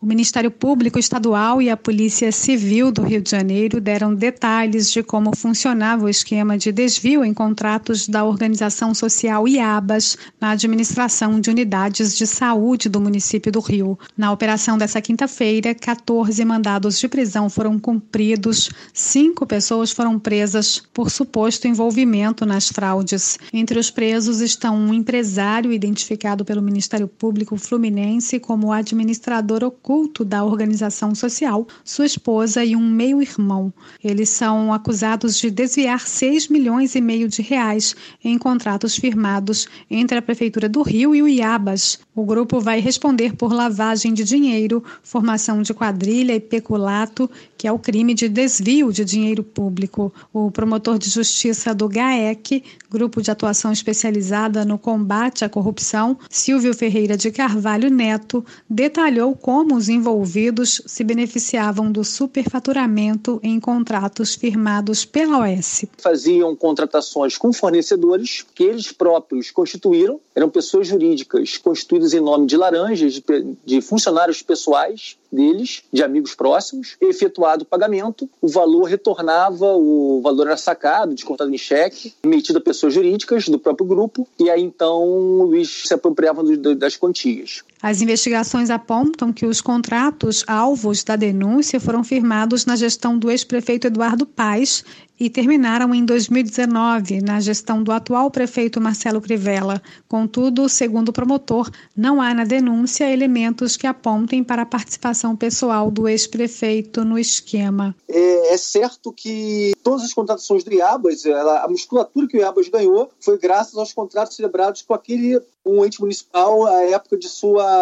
O Ministério Público Estadual e a Polícia Civil do Rio de Janeiro deram detalhes de como funcionava o esquema de desvio em contratos da organização social IABAS na administração de unidades de saúde do município do Rio. Na operação dessa quinta-feira, 14 mandados de prisão foram cumpridos, 5 pessoas foram presas por suposto envolvimento nas fraudes. Entre os presos estão um empresário identificado pelo Ministério Público Fluminense como administrador oculto da organização social, sua esposa e um meio-irmão. Eles são acusados de desviar 6,5 milhões de reais em contratos firmados entre a Prefeitura do Rio e o IABAS. O grupo vai responder por lavagem de dinheiro, formação de quadrilha e peculato, que é o crime de desvio de dinheiro público. O promotor de justiça do GAEC, Grupo de Atuação Especializada no Combate à Corrupção, Silvio Ferreira de Carvalho Neto, detalhou como os envolvidos se beneficiavam do superfaturamento em contratos firmados pela OAS. Faziam contratações com fornecedores que eles próprios constituíram, eram pessoas jurídicas constituídas em nome de laranjas, de funcionários pessoais deles, de amigos próximos, efetuado o pagamento, o valor retornava, o valor era sacado, descontado em cheque, emitido a pessoas jurídicas do próprio grupo, e aí então o Luiz se apropriava das quantias. As investigações apontam que os contratos alvos da denúncia foram firmados na gestão do ex-prefeito Eduardo Paes e terminaram em 2019, na gestão do atual prefeito Marcelo Crivella. Contudo, segundo o promotor, não há na denúncia elementos que apontem para a participação pessoal do ex-prefeito no esquema. É certo que todas as contratações do IABAS, a musculatura que o IABAS ganhou foi graças aos contratos celebrados com um ente municipal à época de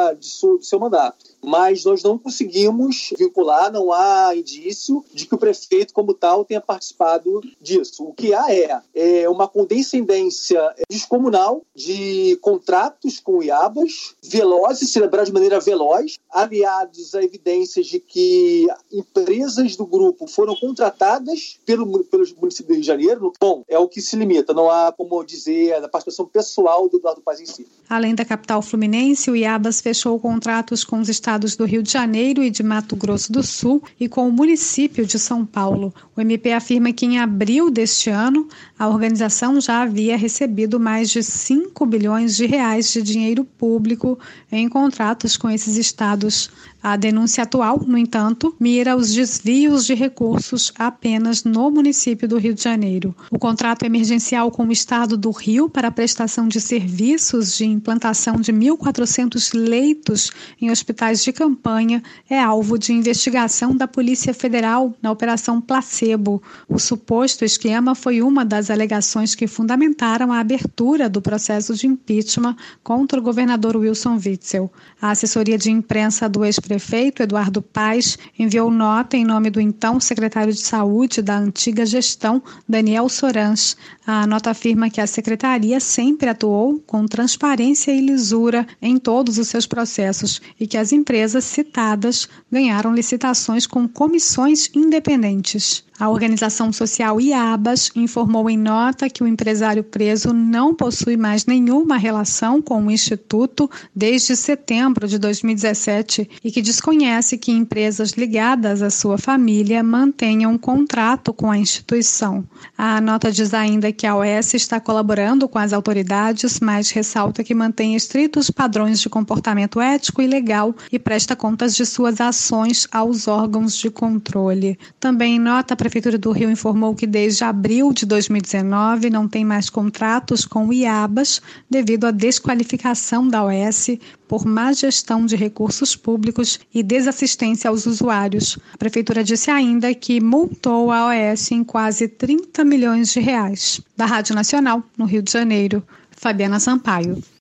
seu mandato. Mas nós não conseguimos vincular, não há indício de que o prefeito como tal tenha participado disso. O que há é uma condescendência descomunal de contratos com o IABAS, velozes, celebrados de maneira veloz, aliados a evidências de que empresas do grupo foram contratadas pelo município do Rio de Janeiro. Bom, é o que se limita, não há como dizer a participação pessoal do Eduardo Paes em si. Além da capital fluminense, o IABAS fechou contratos com os estados do Rio de Janeiro e de Mato Grosso do Sul e com o município de São Paulo. O MP afirma que em abril deste ano, a organização já havia recebido mais de 5 bilhões de reais de dinheiro público em contratos com esses estados. A denúncia atual, no entanto, mira os desvios de recursos apenas no município do Rio de Janeiro. O contrato emergencial com o estado do Rio para a prestação de serviços de implantação de 1.400 leitos em hospitais de campanha é alvo de investigação da Polícia Federal na Operação Placebo. O suposto esquema foi uma das alegações que fundamentaram a abertura do processo de impeachment contra o governador Wilson Witzel. A assessoria de imprensa do ex-prefeito Eduardo Paes enviou nota em nome do então secretário de Saúde da antiga gestão, Daniel Sorans. A nota afirma que a secretaria sempre atuou com transparência e lisura em todos os seus processos e que as empresas citadas ganharam licitações com comissões independentes. A organização social IABAS informou em nota que o empresário preso não possui mais nenhuma relação com o Instituto desde setembro de 2017 e que desconhece que empresas ligadas à sua família mantenham um contrato com a instituição. A nota diz ainda que a OAS está colaborando com as autoridades, mas ressalta que mantém estritos padrões de comportamento ético e legal e presta contas de suas ações aos órgãos de controle. Também em nota, a Prefeitura do Rio informou que desde abril de 2019 não tem mais contratos com o IABAS devido à desqualificação da OAS por má gestão de recursos públicos e desassistência aos usuários. A Prefeitura disse ainda que multou a OAS em quase 30 milhões de reais. Da Rádio Nacional, no Rio de Janeiro, Fabiana Sampaio.